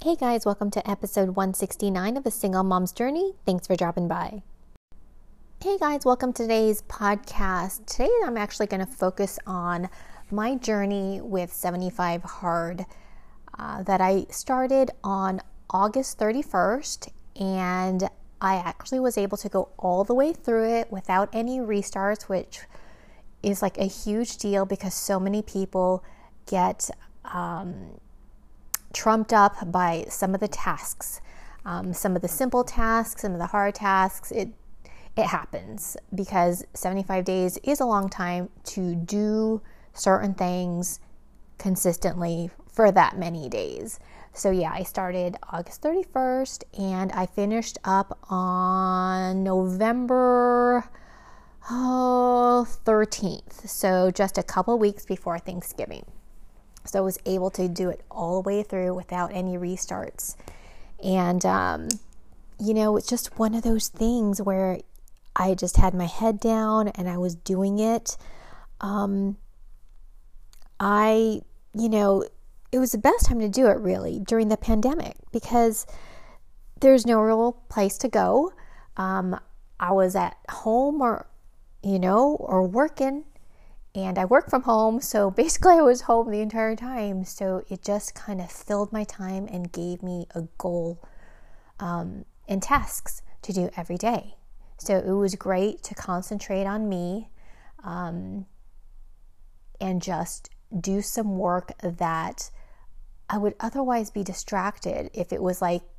Hey guys, welcome to episode 169 of The Single Mom's Journey. Thanks for dropping by. Hey guys, welcome to today's podcast. Today I'm actually going to focus on my journey with 75 Hard that I started on August 31st, and I actually was able to go all the way through it without any restarts, which is like a huge deal because so many people get trumped up by some of the tasks, some of the simple tasks, some of the hard tasks. It happens because 75 days is a long time to do certain things consistently for that many days. So yeah, I started August 31st and I finished up on November 13th. So just a couple weeks before Thanksgiving. So I was able to do it all the way through without any restarts. And, it's just one of those things where I just had my head down and I was doing it. It was the best time to do it really during the pandemic because there's no real place to go. I was at home or working. And I work from home, so basically I was home the entire time. So it just kind of filled my time and gave me a goal and tasks to do every day. So it was great to concentrate on me and just do some work that I would otherwise be distracted if it was like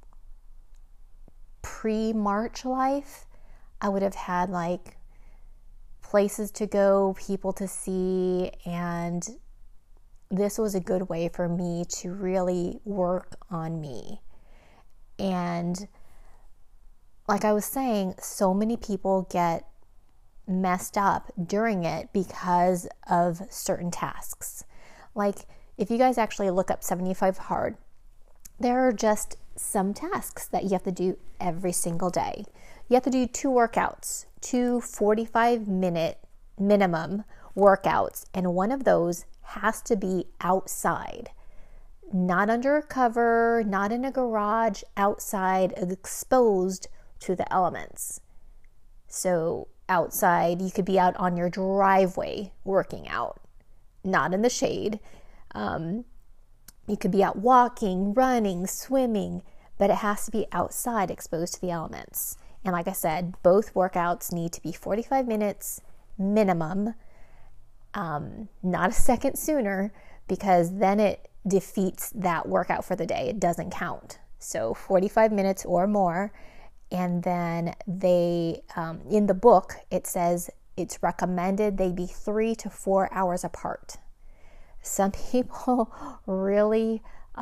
pre-March life. I would have had like places to go, people to see, and this was a good way for me to really work on me. And like I was saying, so many people get messed up during it because of certain tasks. Like if you guys actually look up 75 Hard, there are just some tasks that you have to do every single day. You have to do 2 workouts, 2 45-minute minimum workouts, and one of those has to be outside. Not under a cover, not in a garage, outside, exposed to the elements. So outside, you could be out on your driveway working out, not in the shade. You could be out walking, running, swimming, but it has to be outside, exposed to the elements. And like I said, both workouts need to be 45 minutes minimum, not a second sooner, because then it defeats that workout for the day. It doesn't count. So 45 minutes or more. And then they, in the book, it says it's recommended they be 3 to 4 hours apart. Some people really,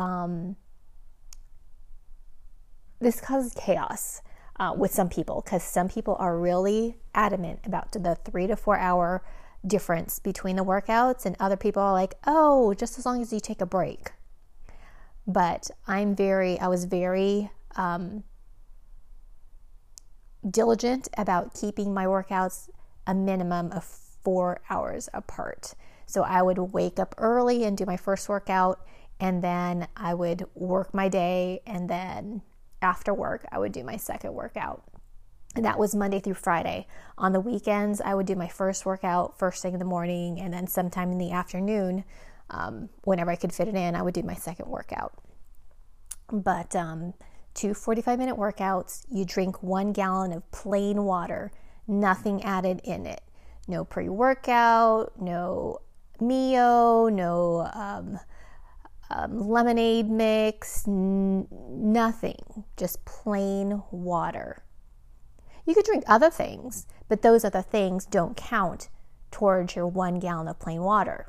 this causes chaos. With some people, because some people are really adamant about the 3 to 4 hour difference between the workouts, and other people are like, oh, just as long as you take a break. But I was very diligent about keeping my workouts a minimum of 4 hours apart. So I would wake up early and do my first workout, and then I would work my day, and then after work, I would do my second workout. And that was Monday through Friday. On the weekends, I would do my first workout first thing in the morning, and then sometime in the afternoon, whenever I could fit it in, I would do my second workout. But 2 45-minute workouts, you drink 1 gallon of plain water, nothing added in it. No pre-workout, no Mio, no lemonade mix, nothing, just plain water. You could drink other things, but those other things don't count towards your 1 gallon of plain water.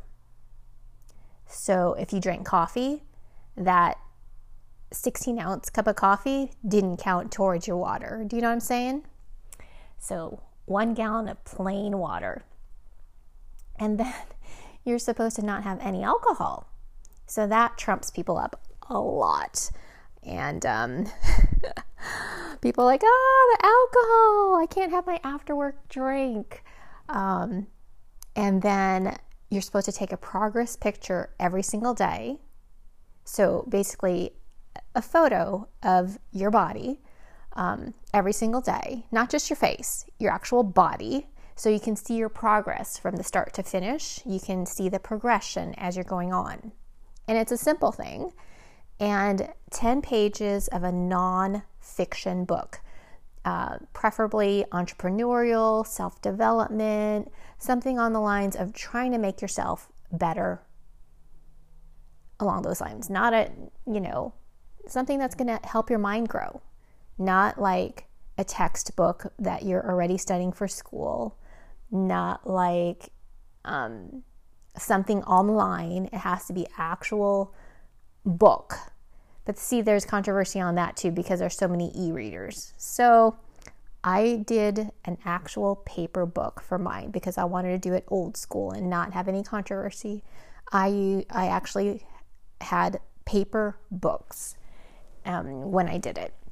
So if you drank coffee, that 16-ounce cup of coffee didn't count towards your water. Do you know what I'm saying? So 1 gallon of plain water. And then you're supposed to not have any alcohol. So that trumps people up a lot. And people are like, oh, the alcohol, I can't have my after work drink. And then you're supposed to take a progress picture every single day. So basically, a photo of your body every single day, not just your face, your actual body, so you can see your progress from the start to finish. You can see the progression as you're going on. And it's a simple thing. And 10 pages of a non-fiction book, preferably entrepreneurial, self-development, something on the lines of trying to make yourself better along those lines. Not something that's going to help your mind grow. Not like a textbook that you're already studying for school. Not like something online. It has to be actual book. But see, there's controversy on that too because there's so many e-readers. So I did an actual paper book for mine because I wanted to do it old school and not have any controversy. I actually had paper books when I did it.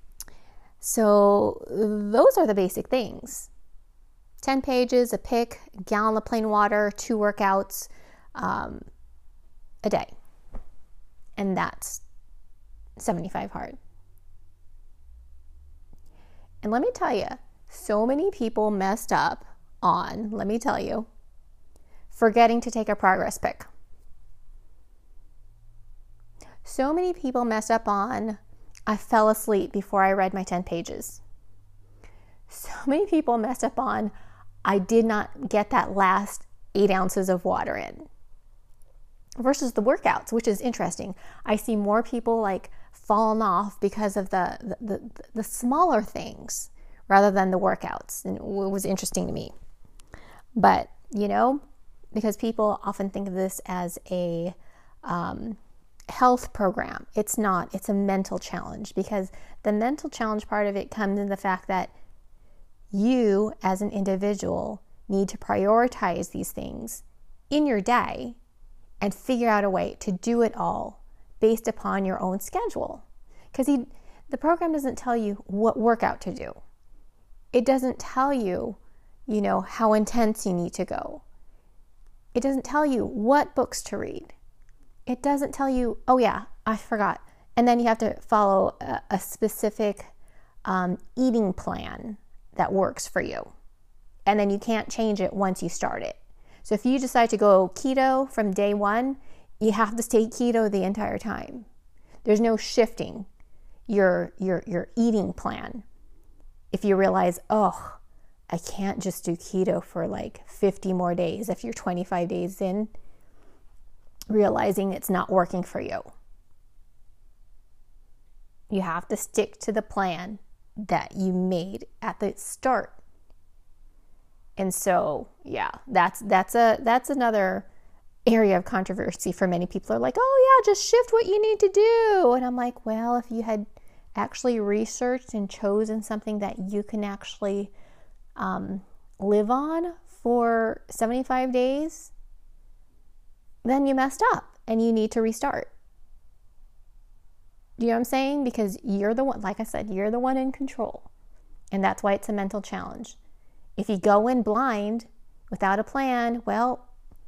So those are the basic things. 10 pages, a pick, a gallon of plain water, 2 workouts a day. And that's 75 hard. And let me tell you, so many people messed up on, forgetting to take a progress pic. So many people messed up on, I fell asleep before I read my 10 pages. So many people messed up on, I did not get that last 8 ounces of water in. Versus the workouts, which is interesting. I see more people falling off because of the smaller things rather than the workouts. And it was interesting to me. But, because people often think of this as a health program. It's not. It's a mental challenge, because the mental challenge part of it comes in the fact that you as an individual need to prioritize these things in your day and figure out a way to do it all based upon your own schedule. Because the program doesn't tell you what workout to do. It doesn't tell you, how intense you need to go. It doesn't tell you what books to read. It doesn't tell you, oh yeah, I forgot. And then you have to follow a specific eating plan that works for you. And then you can't change it once you start it. So if you decide to go keto from day one, you have to stay keto the entire time. There's no shifting your eating plan. If you realize, I can't just do keto for 50 more days if you're 25 days in, realizing it's not working for you. You have to stick to the plan that you made at the start. And so, yeah, that's another area of controversy for many people. Are like, oh yeah, just shift what you need to do. And I'm like, well, if you had actually researched and chosen something that you can actually live on for 75 days, then you messed up and you need to restart. Do you know what I'm saying? Because you're the one, like I said, you're the one in control. And that's why it's a mental challenge. If you go in blind without a plan, well,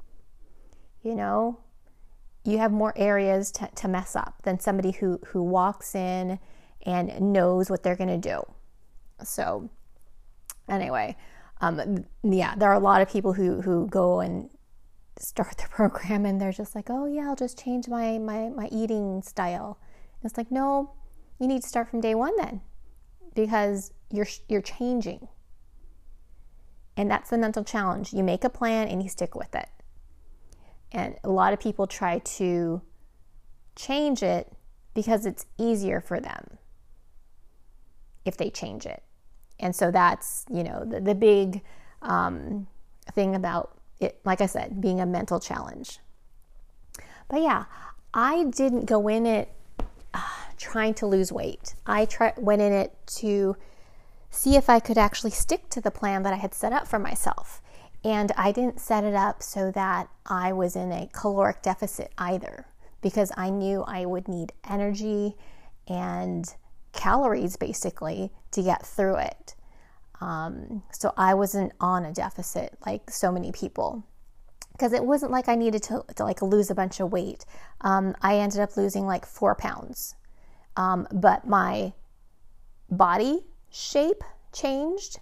you have more areas to mess up than somebody who walks in and knows what they're going to do. So anyway, there are a lot of people who go and start the program and they're just like, oh yeah, I'll just change my eating style. And it's like, no, you need to start from day one then, because you're changing. And that's the mental challenge. You make a plan and you stick with it. And a lot of people try to change it because it's easier for them if they change it. And so that's, the big thing about it, like I said, being a mental challenge. But yeah, I didn't go in it trying to lose weight. I went in it to see if I could actually stick to the plan that I had set up for myself. And I didn't set it up so that I was in a caloric deficit either, because I knew I would need energy and calories basically to get through it. So I wasn't on a deficit like so many people, because it wasn't like I needed to lose a bunch of weight. I ended up losing 4 pounds. but my body shape changed.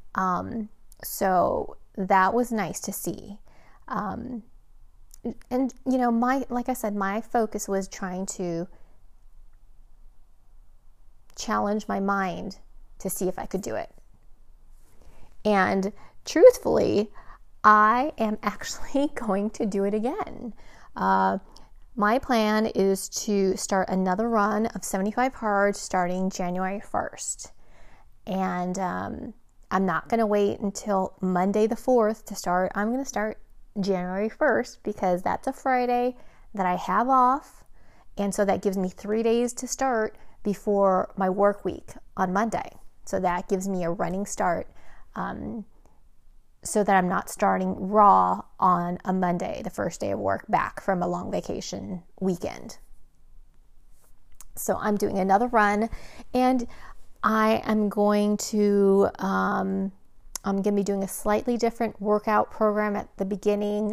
So that was nice to see. And like I said, my focus was trying to challenge my mind to see if I could do it. And truthfully, I am actually going to do it again. My plan is to start another run of 75 Hard starting January 1st. And I'm not going to wait until Monday the 4th to start. I'm going to start January 1st because that's a Friday that I have off. And so that gives me 3 days to start before my work week on Monday. So that gives me a running start, so that I'm not starting raw on a Monday, the first day of work back from a long vacation weekend. So I'm doing another run, and I am going to be doing a slightly different workout program at the beginning.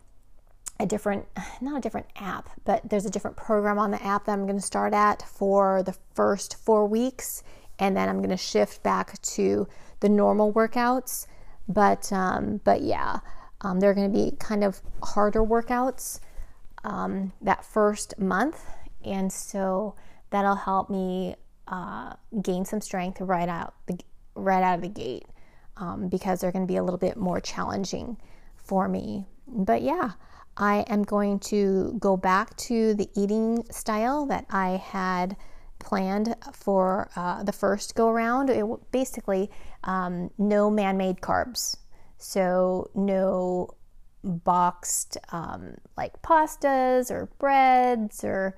Not a different app, but there's a different program on the app that I'm going to start at for the first 4 weeks. And then I'm going to shift back to the normal workouts. But yeah, they're going to be kind of harder workouts that first month. And so that'll help me gain some strength right out of the gate, because they're going to be a little bit more challenging for me. But yeah, I am going to go back to the eating style that I had planned for the first go around. It basically no man-made carbs, so no boxed like pastas or breads or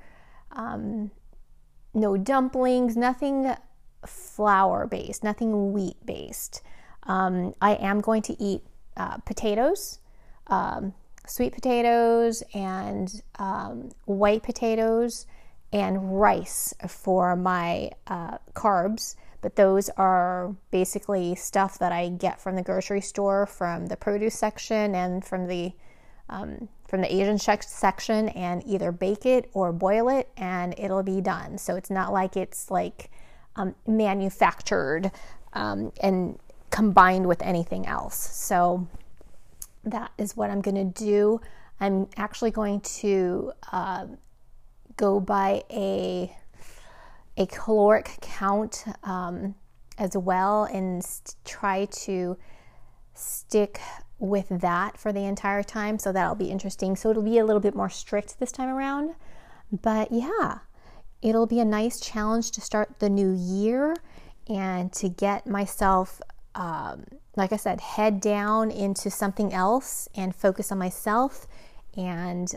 no dumplings, nothing flour based, nothing wheat based. I am going to eat potatoes, sweet potatoes and white potatoes, and rice for my carbs. But those are basically stuff that I get from the grocery store, from the produce section and from the Asian section, and either bake it or boil it and it'll be done. So it's not like it's like manufactured and combined with anything else. So that is what I'm going to do. I'm actually going to go by a caloric count as well, and try to stick with that for the entire time. So that'll be interesting. So it'll be a little bit more strict this time around. But yeah, it'll be a nice challenge to start the new year and to get myself, like I said, head down into something else and focus on myself, and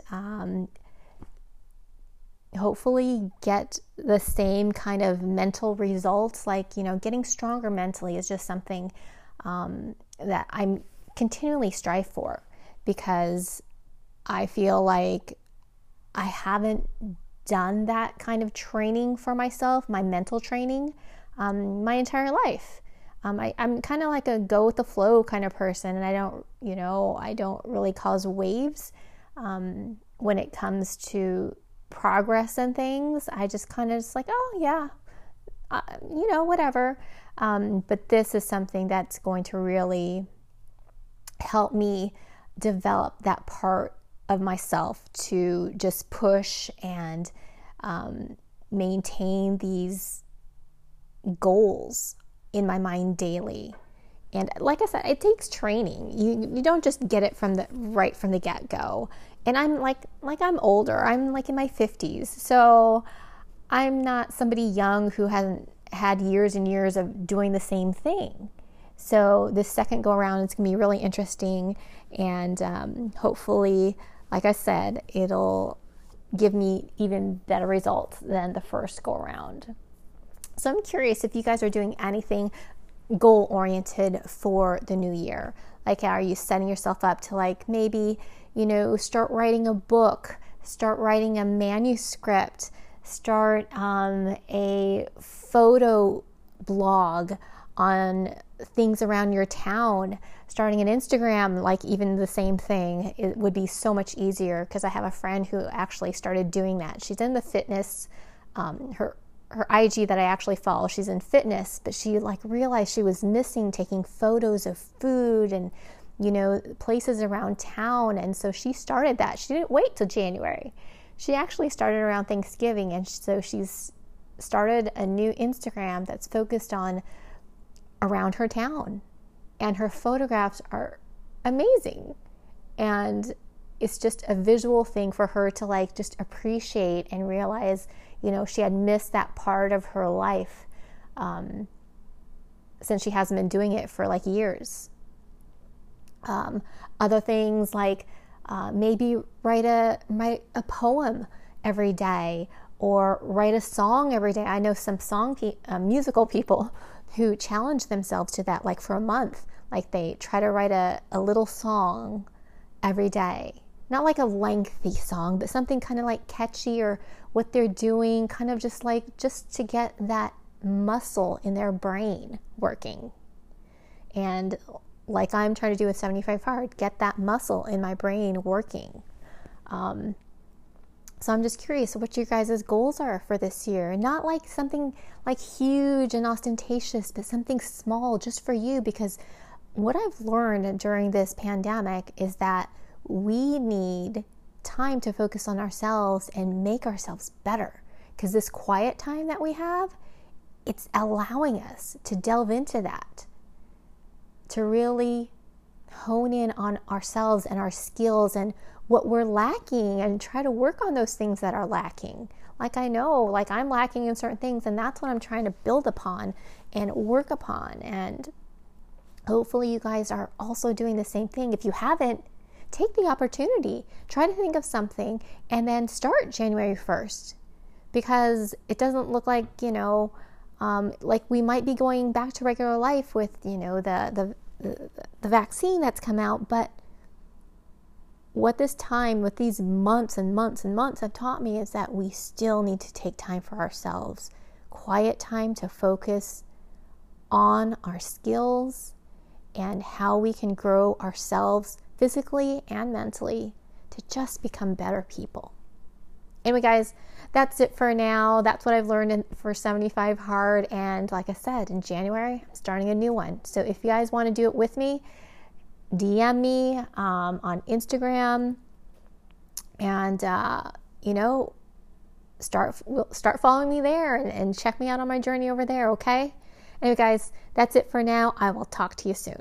hopefully get the same kind of mental results. Like, getting stronger mentally is just something that I'm continually strive for, because I feel like I haven't done that kind of training for myself, my mental training, my entire life. I'm kind of like a go with the flow kind of person, and I don't really cause waves when it comes to progress and things. I just kind of like, oh yeah, whatever. But this is something that's going to really help me develop that part of myself to just push and maintain these goals in my mind daily. And like I said, it takes training. You don't just get it from the get-go. And I'm like I'm older. I'm like in my 50s. So I'm not somebody young who hasn't had years and years of doing the same thing. So this second go around is going to be really interesting, and hopefully, like I said, it'll give me even better results than the first go around. So I'm curious if you guys are doing anything goal-oriented for the new year. Like, are you setting yourself up to maybe, start writing a book, start writing a manuscript, start a photo blog on things around your town, starting an Instagram, even the same thing. It would be so much easier, because I have a friend who actually started doing that. She's in the fitness, her IG that I actually follow. She's in fitness, but she like realized she was missing taking photos of food and, you know, places around town. And so she started that. She didn't wait till January. She actually started around Thanksgiving. And so she's started a new Instagram that's focused on around her town. And her photographs are amazing. And it's just a visual thing for her to like just appreciate and realize, you know, she had missed that part of her life since she hasn't been doing it for like years. Other things like maybe write a poem every day or write a song every day. I know some musical people who challenge themselves to that, like for a month. Like they try to write a little song every day. Not like a lengthy song, but something kind of like catchy, or what they're doing, kind of just to get that muscle in their brain working. And like I'm trying to do with 75 Hard, get that muscle in my brain working. So I'm just curious what your guys' goals are for this year. Not like something like huge and ostentatious, but something small just for you. Because what I've learned during this pandemic is that we need time to focus on ourselves and make ourselves better. Because this quiet time that we have, it's allowing us to delve into that, to really hone in on ourselves and our skills and what we're lacking, and try to work on those things that are lacking. Like I know, like I'm lacking in certain things, and that's what I'm trying to build upon and work upon. And hopefully you guys are also doing the same thing. If you haven't, take the opportunity. Try to think of something and then start January 1st. Because it doesn't look like, you know, like we might be going back to regular life with, you know, the vaccine that's come out. But what this time, with these months and months and months have taught me is that we still need to take time for ourselves. Quiet time to focus on our skills and how we can grow ourselves physically and mentally to just become better people. Anyway, guys, that's it for now. That's what I've learned for 75 Hard. And like I said, in January, I'm starting a new one. So if you guys want to do it with me, DM me on Instagram, and you know, start following me there and check me out on my journey over there. Okay. Anyway, guys, that's it for now. I will talk to you soon.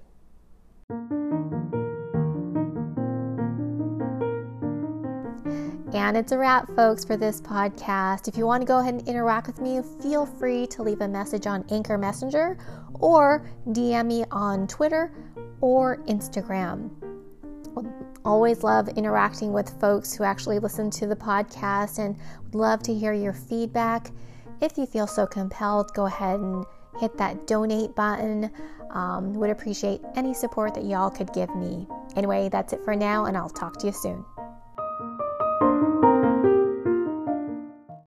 And it's a wrap, folks, for this podcast. If you want to go ahead and interact with me, feel free to leave a message on Anchor Messenger or DM me on Twitter or Instagram. Always love interacting with folks who actually listen to the podcast, and would love to hear your feedback. If you feel so compelled, go ahead and hit that donate button. Would appreciate any support that y'all could give me. Anyway, that's it for now, and I'll talk to you soon.